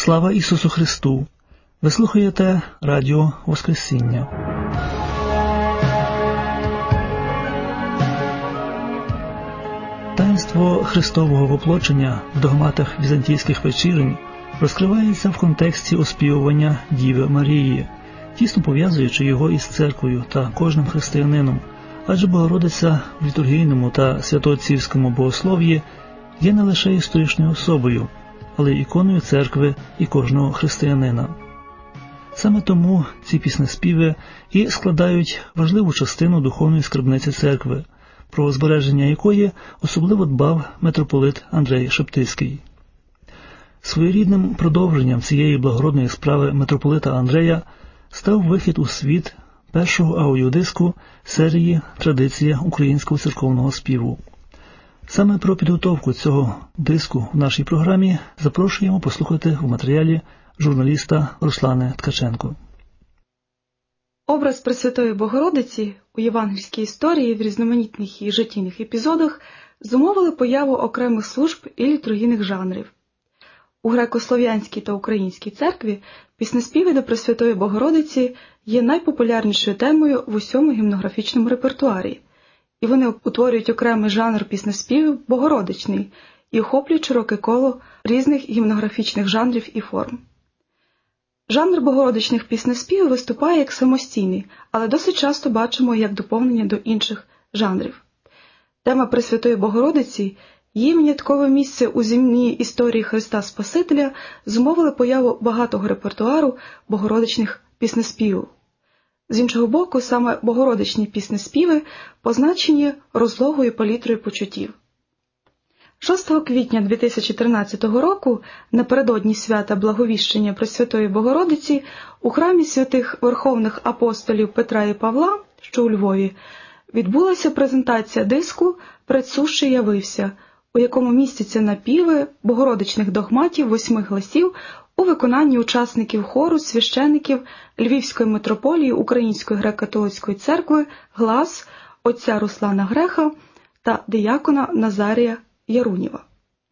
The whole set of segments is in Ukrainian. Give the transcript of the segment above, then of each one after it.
Слава Ісусу Христу! Ви слухаєте Радіо Воскресіння. Таїнство Христового воплочення в догматах візантійських вечірень розкривається в контексті оспівування Діви Марії, тісно пов'язуючи його із церквою та кожним християнином, адже Богородиця в літургійному та святоотцівському богослов'ї є не лише історичною особою, але й іконою церкви і кожного християнина. Саме тому ці піснеспіви і складають важливу частину духовної скарбниці церкви, про збереження якої особливо дбав митрополит Андрей Шептицький. Своєрідним продовженням цієї благородної справи митрополита Андрея став вихід у світ першого аудіодиску серії «Традиція українського церковного співу». Саме про підготовку цього диску в нашій програмі запрошуємо послухати в матеріалі журналіста Руслани Ткаченко. Образ Пресвятої Богородиці у євангельській історії в різноманітних її життєвих епізодах зумовили появу окремих служб і літургійних жанрів. У греко-слов'янській та українській церкві піснеспіви до Пресвятої Богородиці є найпопулярнішою темою в усьому гімнографічному репертуарі, і вони утворюють окремий жанр піснеспівів богородичний і охоплюють широке коло різних гімнографічних жанрів і форм. Жанр богородичних піснеспівів виступає як самостійний, але досить часто бачимо як доповнення до інших жанрів. Тема Пресвятої Богородиці, її виняткове місце у земній історії Христа Спасителя зумовили появу багатого репертуару богородичних піснеспівів. З іншого боку, саме богородичні піснеспіви позначені розлогою палітрою почуттів. 6 квітня 2013 року, напередодні свята Благовіщення Пресвятої Богородиці, у храмі святих верховних апостолів Петра і Павла, що у Львові, відбулася презентація диску «Предсущий явився», у якому містяться напіви богородичних догматів 8 гласів у виконанні учасників хору священиків Львівської митрополії Української греко-католицької церкви «Глас» отця Руслана Греха та диякона Назарія Яруніва.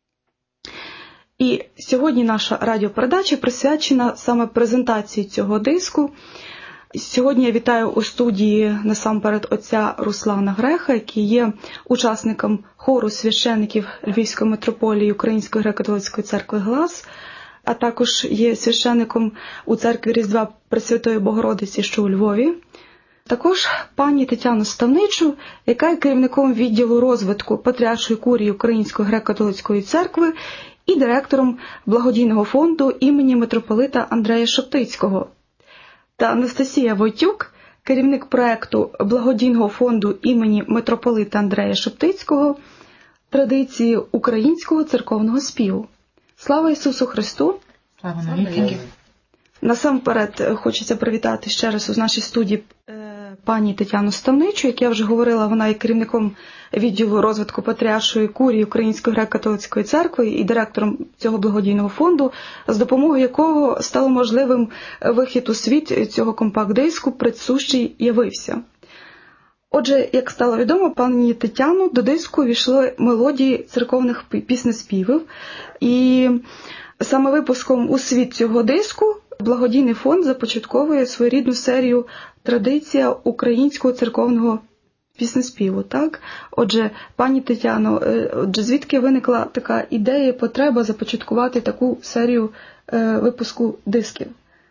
І сьогодні наша радіопередача присвячена саме презентації цього диску. Сьогодні я вітаю у студії насамперед отця Руслана Греха, який є учасником хору священиків Львівської митрополії Української греко-католицької церкви «Глас», а також є священиком у церкві Різдва Пресвятої Богородиці, що у Львові. Також пані Тетяну Ставничу, яка є керівником відділу розвитку Патріаршої курії Української греко-католицької церкви і директором благодійного фонду імені митрополита Андрея Шептицького. Та Анастасія Войтюк, керівник проекту благодійного фонду імені митрополита Андрея Шептицького «Традиції українського церковного співу». Слава Ісусу Христу! Слава навіки! Насамперед хочеться привітати ще раз у нашій студії пані Тетяну Ставничу, як я вже говорила, вона є керівником відділу розвитку Патріаршої курії Української греко-католицької церкви і директором цього благодійного фонду, з допомогою якого стало можливим вихід у світ цього компакт-диску «Предсущий явився». Отже, як стало відомо, пані Тетяну, до диску війшли мелодії церковних піснеспівів, і саме випуском у світ цього диску благодійний фонд започатковує своєрідну серію «Традиція українського церковного піснеспіву». Так? Отже, пані Тетяно, звідки виникла така ідея і потреба започаткувати таку серію випуску дисків?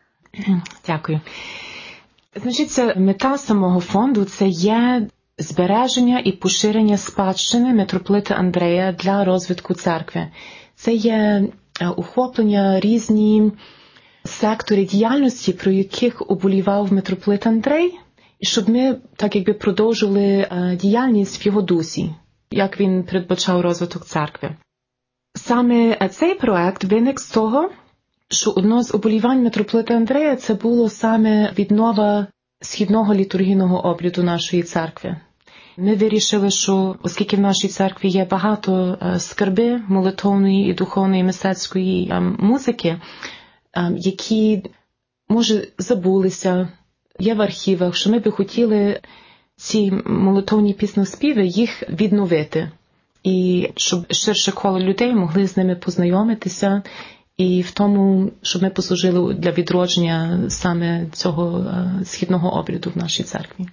Дякую. Значить, мета самого фонду – це є збереження і поширення спадщини митрополита Андрея для розвитку церкви. Це є охоплення різні сектори діяльності, про яких оболівав митрополит Андрей, і щоб ми так якби продовжували діяльність в його дусі, як він передбачав розвиток церкви. Саме цей проект виник з того, що одно з оболівань митрополита Андрея це було саме віднова східного літургійного обряду нашої церкви. Ми вирішили, що оскільки в нашій церкві є багато скарби молитовної і духовної мистецької музики, які, може, забулися, є в архівах, що ми би хотіли ці молитовні піснеспіви їх відновити. І щоб ширше коло людей могли з ними познайомитися і в тому, щоб ми послужили для відродження саме цього східного обряду в нашій церкві.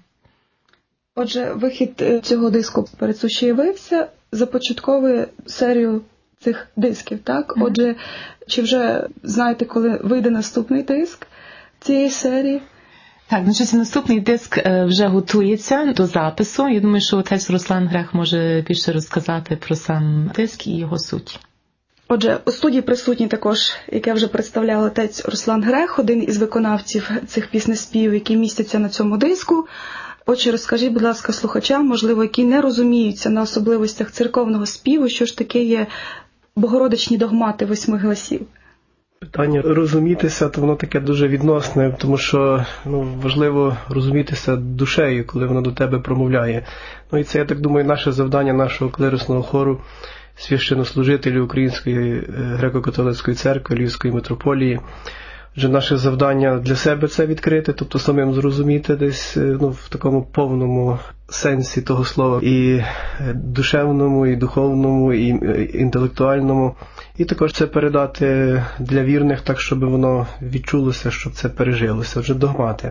Отже, вихід цього диску «Перед що явився» започатковує серію цих дисків, так? Отже, чи вже знаєте, коли вийде наступний диск цієї серії? Так, значить, наступний диск вже готується до запису. Я думаю, що отець Руслан Грех може більше розказати про сам диск і його суть. Отже, у студії присутній також, яке вже представляв отець Руслан Грех, один із виконавців цих піснеспівів, які містяться на цьому диску. Отже, розкажіть, будь ласка, слухачам, можливо, які не розуміються на особливостях церковного співу, що ж таке є богородичні догмати 8 голосів. Питання розумітися, то воно таке дуже відносне, тому що важливо розумітися душею, коли воно до тебе промовляє. І це, я так думаю, наше завдання нашого клиросного хору, священнослужителів Української греко-католицької церкви, Львівської митрополії. Отже, наше завдання для себе це відкрити, тобто самим зрозуміти десь в такому повному сенсі того слова, і душевному, і духовному, і інтелектуальному. І також це передати для вірних так, щоб воно відчулося, щоб це пережилося. Отже, догмати.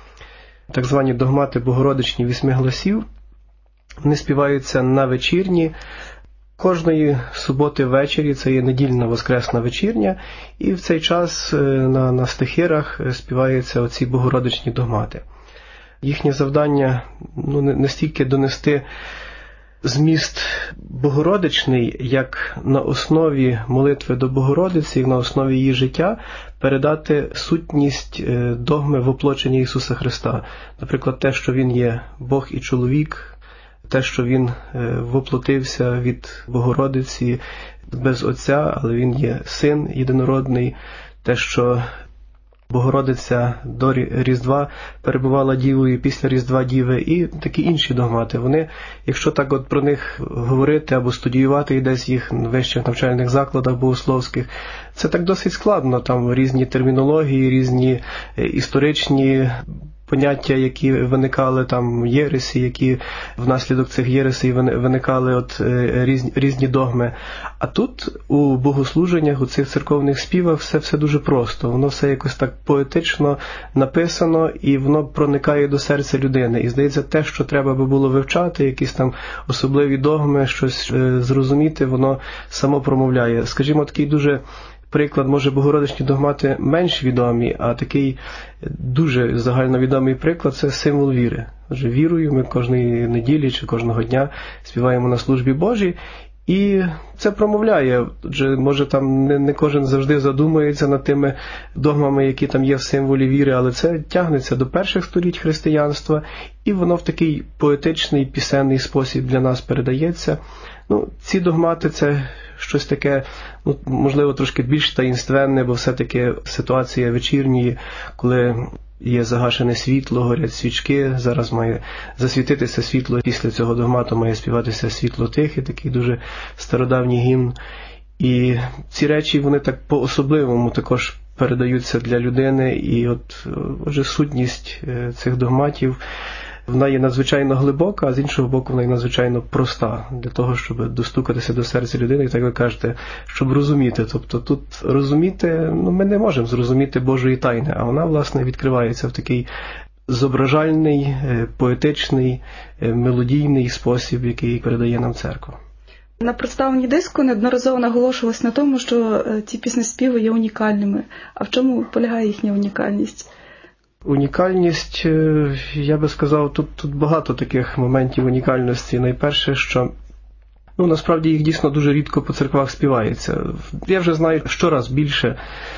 Так звані догмати богородичні 8 голосів. Вони співаються на вечірні. Кожної суботи ввечері, це є недільна воскресна вечірня, і в цей час на стихирах співаються оці богородичні догмати. Їхнє завдання не стільки донести зміст богородичний, як на основі молитви до Богородиці, на основі її життя передати сутність догми воплочення Ісуса Христа. Наприклад, те, що Він є Бог і чоловік, те, що Він воплотився від Богородиці без Отця, але Він є Син єдинородний, те, що Богородиця до Різдва перебувала Дівою, після Різдва Діви, і такі інші догмати. Вони, якщо так от про них говорити або студіювати і десь їх в вищих навчальних закладах богословських, це так досить складно, там різні термінології, різні історичні поняття, які виникали, там єресі, які внаслідок цих єресей виникали різні догми. А тут у богослуженнях, у цих церковних співах все дуже просто. Воно все якось так поетично написано, і воно проникає до серця людини. І здається, те, що треба би було вивчати, якісь там особливі догми, щось зрозуміти, воно само промовляє. Скажімо, такий дуже приклад, може, богородичні догмати менш відомі, а такий дуже загальновідомий приклад – це символ віри. Отже, вірою ми кожної неділі чи кожного дня співаємо на службі Божій, і це промовляє. Отже, може, там не кожен завжди задумується над тими догмами, які там є в символі віри, але це тягнеться до перших століть християнства, і воно в такий поетичний, пісенний спосіб для нас передається. Ці догмати – це щось таке, можливо, трошки більш таїнственне, бо все-таки ситуація вечірньої, коли є загашене світло, горять свічки, зараз має засвітитися світло, після цього догмату має співатися світло тихе, такий дуже стародавній гімн. І ці речі, вони так по-особливому також передаються для людини, і отже, сутність цих догматів, вона є надзвичайно глибока, а з іншого боку вона є надзвичайно проста для того, щоб достукатися до серця людини, і так ви кажете, щоб розуміти. Тобто тут розуміти, ми не можемо зрозуміти Божої тайни, а вона, власне, відкривається в такий зображальний, поетичний, мелодійний спосіб, який передає нам церква. На представленні диску неодноразово наголошувалось на тому, що ці піснеспіви є унікальними. А в чому полягає їхня унікальність? Унікальність, я би сказав, тут багато таких моментів унікальності. Найперше, що насправді їх дійсно дуже рідко по церквах співається. Я вже знаю, щораз більше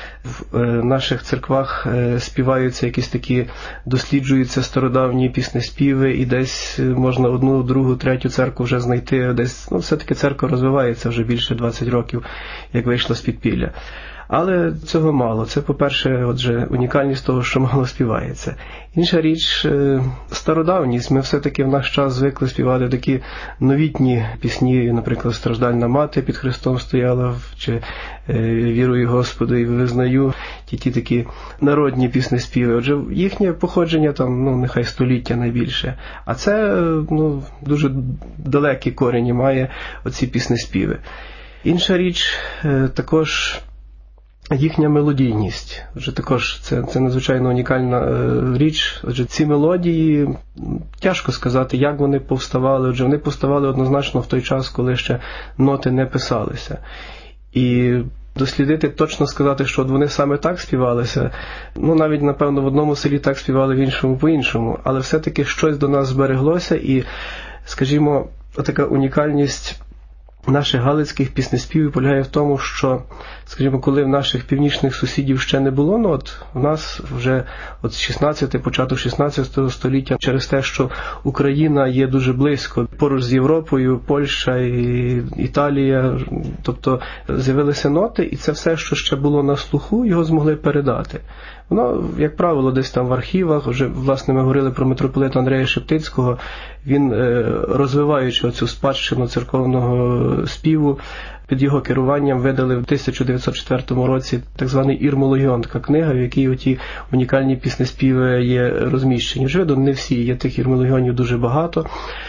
в наших церквах співаються якісь такі, досліджуються стародавні піснеспіви, і десь можна одну, другу, третю церкву вже знайти. Десь, все-таки церква розвивається вже більше 20 років, як вийшла з підпілля. Але цього мало. Це, по-перше, отже, унікальність того, що мало співається. Інша річ – стародавність. Ми все-таки в наш час звикли співати такі новітні пісні, наприклад, «Страждальна мати під Христом стояла», чи «Вірую Господу і визнаю», ті такі народні піснеспіви. Отже, їхнє походження там, нехай століття найбільше. А це, дуже далекі корені має оці піснеспіви. Інша річ, також їхня мелодійність. Отже, також це надзвичайно унікальна річ. Отже, ці мелодії, тяжко сказати, як вони повставали. Отже, вони повставали однозначно в той час, коли ще ноти не писалися. І дослідити, точно сказати, що вони саме так співалися, навіть, напевно, в одному селі так співали, в іншому по-іншому. Але все-таки щось до нас збереглося і, скажімо, така унікальність наших галицьких піснеспівів полягає в тому, що, скажімо, коли в наших північних сусідів ще не було нот, у нас вже от 16, початок 16 століття, через те, що Україна є дуже близько, поруч з Європою, Польща, і Італія, тобто з'явилися ноти, і це все, що ще було на слуху, його змогли передати. Воно, як правило, десь там в архівах, вже, власне, ми говорили про митрополита Андрея Шептицького, він, розвиваючи цю спадщину церковного співу, під його керуванням видали в 1904 році так званий «Ірмологіон», така книга, в якій оті унікальні піснеспіви є розміщені. Очевидно, не всі, є тих ірмологіонів дуже багато.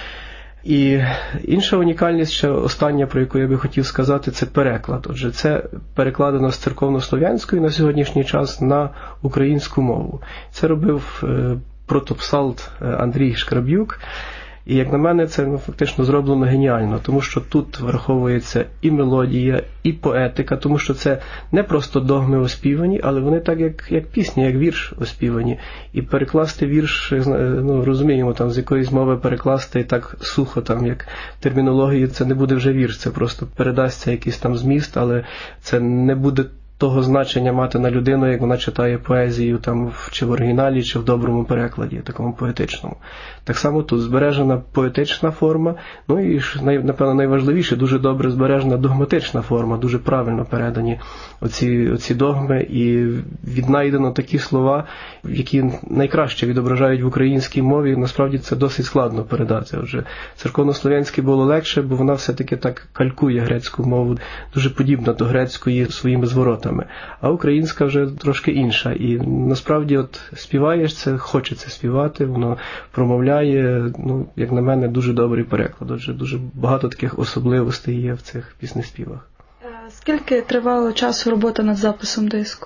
І інша унікальність, ще остання, про яку я би хотів сказати, це переклад. Отже, це перекладено з церковнослов'янської на сьогоднішній час на українську мову. Це робив протопсалт Андрій Шкраб'юк. І, як на мене, це фактично зроблено геніально, тому що тут враховується і мелодія, і поетика, тому що це не просто догми оспівані, але вони так, як пісня, як вірш оспівані. І перекласти вірш, розуміємо, там, з якоїсь мови перекласти так сухо, там, як термінології, це не буде вже вірш, це просто передасться якийсь там зміст, але це не буде того значення мати на людину, як вона читає поезію там, чи в оригіналі, чи в доброму перекладі, такому поетичному. Так само тут збережена поетична форма, і, напевно, найважливіше, дуже добре збережена догматична форма, дуже правильно передані оці догми, і віднайдено такі слова, які найкраще відображають в українській мові, насправді це досить складно передати. Отже, церковнослов'янське було легше, бо вона все-таки так калькує грецьку мову, дуже подібна до грецької своїми зворотами. А українська вже трошки інша. І насправді співаєш це, хочеться співати, воно промовляє, як на мене, дуже добрий переклад. Отже, дуже багато таких особливостей є в цих піснеспівах. Скільки тривало часу робота над записом диску?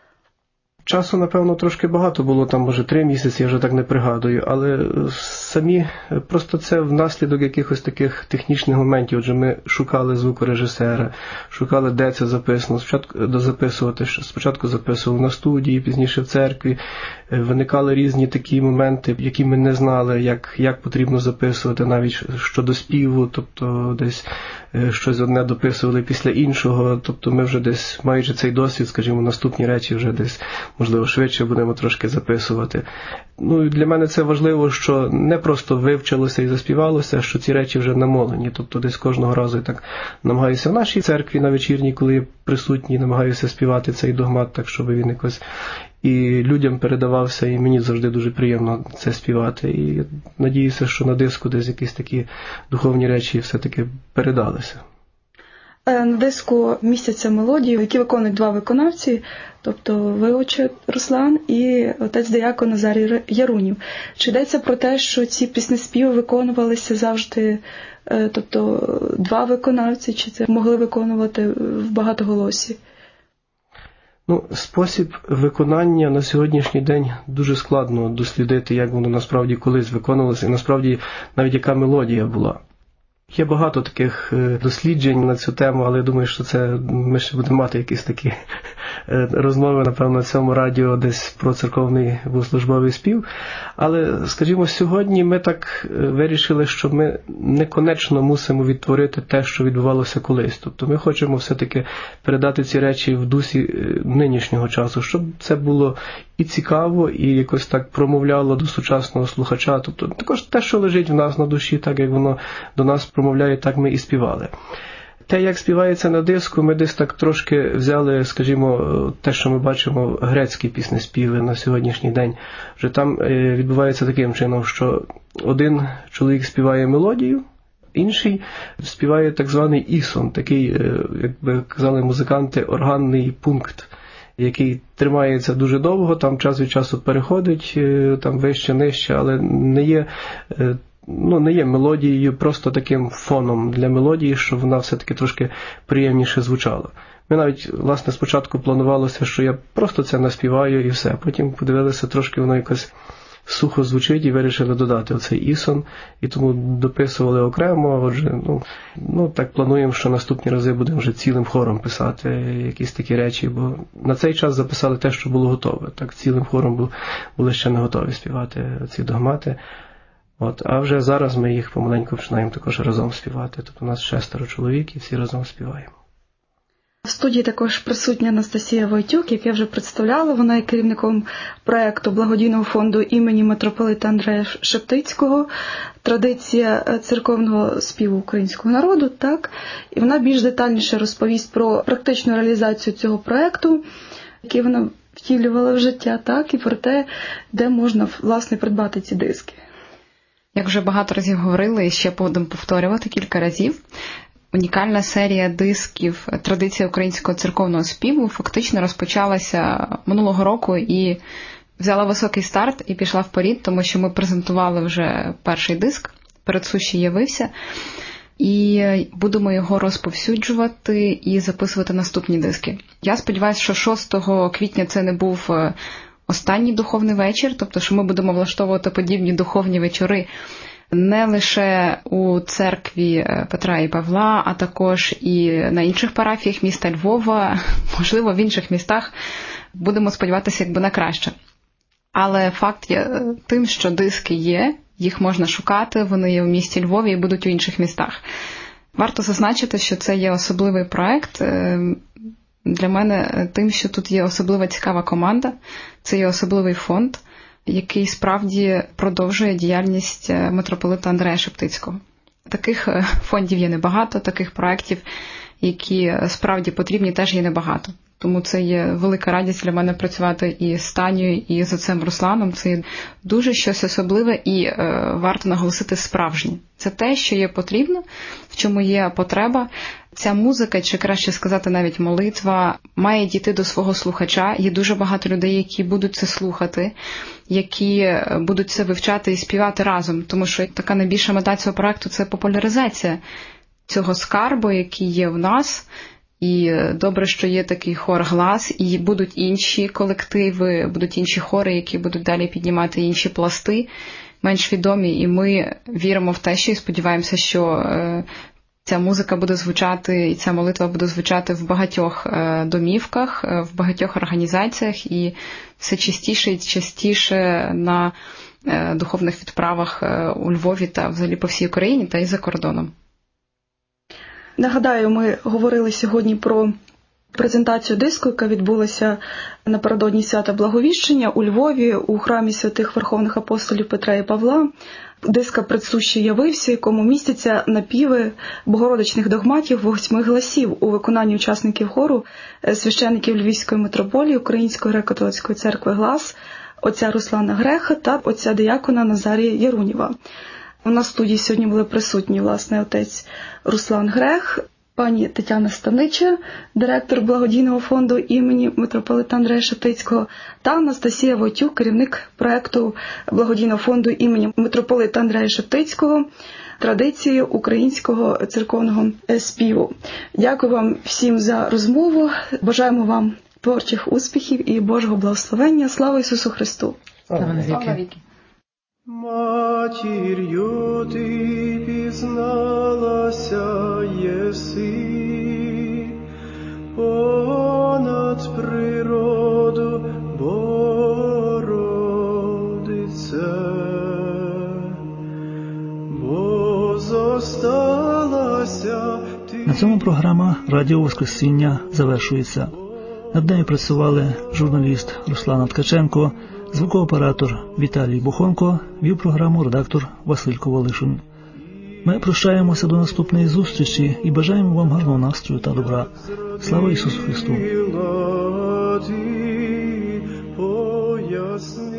Часу, напевно, трошки багато було, там, може, 3 місяці, я вже так не пригадую, але самі, просто це внаслідок якихось таких технічних моментів. Отже, ми шукали звукорежисера, шукали, де це записано, спочатку записували на студії, пізніше в церкві, виникали різні такі моменти, які ми не знали, як потрібно записувати, навіть щодо співу, тобто десь щось одне дописували після іншого, тобто ми вже десь, маючи цей досвід, скажімо, наступні речі вже десь, можливо, швидше будемо трошки записувати. І для мене це важливо, що не просто вивчилося і заспівалося, а що ці речі вже намолені, тобто десь кожного разу я так намагаюся в нашій церкві на вечірній, коли я присутній, намагаюся співати цей догмат так, щоб він якось і людям передавався, і мені завжди дуже приємно це співати. І надіюся, що на диску десь якісь такі духовні речі все-таки передалися. На диску містяться мелодії, які виконують 2 виконавці, тобто ви, отче Руслан, і отець-диякон Назарій Ярунів. Чи йдеться про те, що ці піснеспіви виконувалися завжди, тобто 2 виконавці, чи це могли виконувати в багатоголосі? Спосіб виконання на сьогоднішній день дуже складно дослідити, як воно насправді колись виконувалося, і насправді навіть яка мелодія була. Є багато таких досліджень на цю тему, але я думаю, що ми ще будемо мати якісь такі розмови, напевно, на цьому радіо десь про церковний богослужбовий спів. Але, скажімо, сьогодні ми так вирішили, що ми неконечно мусимо відтворити те, що відбувалося колись. Тобто ми хочемо все-таки передати ці речі в дусі нинішнього часу, щоб це було і цікаво, і якось так промовляло до сучасного слухача. Тобто також те, що лежить в нас на душі, так як воно до нас промовляє, так ми і співали. Те, як співається на диску, ми десь так трошки взяли, скажімо, те, що ми бачимо, грецькі піснеспіви на сьогоднішній день. Вже там відбувається таким чином, що один чоловік співає мелодію, інший співає так званий ісон, такий, як би казали музиканти, органний пункт, який тримається дуже довго, там час від часу переходить, там вище, нижче, але не є мелодією, просто таким фоном для мелодії, щоб вона все-таки трошки приємніше звучала. Ми навіть, власне, спочатку планувалося, що я просто це наспіваю і все. Потім подивилися, трошки воно якось сухо звучить і вирішили додати оцей ісон. І тому дописували окремо. Отже, так плануємо, що наступні рази будемо вже цілим хором писати якісь такі речі, бо на цей час записали те, що було готове. Так, цілим хором були ще не готові співати ці догмати. А вже зараз ми їх помаленьку починаємо також разом співати. Тобто у нас 6 чоловік і всі разом співаємо. В студії також присутня Анастасія Войтюк, як я вже представляла. Вона є керівником проєкту благодійного фонду імені митрополита Андрея Шептицького «Традиція церковного співу українського народу». Так? І вона більш детальніше розповість про практичну реалізацію цього проєкту, який вона втілювала в життя, так? І про те, де можна, власне, придбати ці диски. Як вже багато разів говорили, і ще будемо повторювати кілька разів, унікальна серія дисків «Традиція українського церковного співу» фактично розпочалася минулого року і взяла високий старт і пішла вперед, тому що ми презентували вже перший диск, «Передсущий явився», і будемо його розповсюджувати і записувати наступні диски. Я сподіваюся, що 6 квітня це не був останній духовний вечір, тобто що ми будемо влаштовувати подібні духовні вечори не лише у церкві Петра і Павла, а також і на інших парафіях міста Львова, можливо, в інших містах. Будемо сподіватися, якби на краще. Але факт є тим, що диски є, їх можна шукати, вони є в місті Львові і будуть у інших містах. Варто зазначити, що це є особливий проект для мене тим, що тут є особлива цікава команда, це є особливий фонд, який справді продовжує діяльність митрополита Андрея Шептицького. Таких фондів є небагато, таких проєктів, які справді потрібні, теж є небагато. Тому це є велика радість для мене працювати і з Танією, і з отцем Русланом. Це є дуже щось особливе і варто наголосити справжнє. Це те, що є потрібно, в чому є потреба. Ця музика, чи краще сказати навіть молитва, має дійти до свого слухача. Є дуже багато людей, які будуть це слухати, які будуть це вивчати і співати разом. Тому що така найбільша мета цього проекту – це популяризація цього скарбу, який є в нас. І добре, що є такий хор «Глас», і будуть інші колективи, будуть інші хори, які будуть далі піднімати інші пласти, менш відомі. І ми віримо в те, що і сподіваємося, що ця музика буде звучати, і ця молитва буде звучати в багатьох домівках, в багатьох організаціях, і все частіше і частіше на духовних відправах у Львові та взагалі по всій Україні та і за кордоном. Нагадаю, ми говорили сьогодні про презентацію диску, яка відбулася напередодні свята Благовіщення у Львові у храмі святих Верховних Апостолів Петра і Павла. Диска «Предсущий явився», якому містяться напіви богородичних догматів 8 гласів у виконанні учасників хору, священиків Львівської митрополії Української греко-католицької церкви «Глас», отця Руслана Греха та отця диякона Назарія Яруніва. У нас в студії сьогодні були присутні, власне, отець Руслан Грех, пані Тетяна Станича, директор благодійного фонду імені митрополита Андрея Шептицького, та Анастасія Войтюк, керівник проєкту благодійного фонду імені митрополита Андрея Шептицького «Традиції українського церковного співу». Дякую вам всім за розмову, бажаємо вам творчих успіхів і Божого благословення. Слава Ісусу Христу! Слава навіки! Матір'ю ти пізналася єси, понад природу Богородице, бо зосталася ти. На цьому програма «Радіо Воскресіння» завершується. Над нею працювали журналіст Руслана Ткаченко, звукооператор Віталій Бухонко, вів програму редактор Василь Ковалишин. Ми прощаємося до наступної зустрічі і бажаємо вам гарного настрою та добра. Слава Ісусу Христу!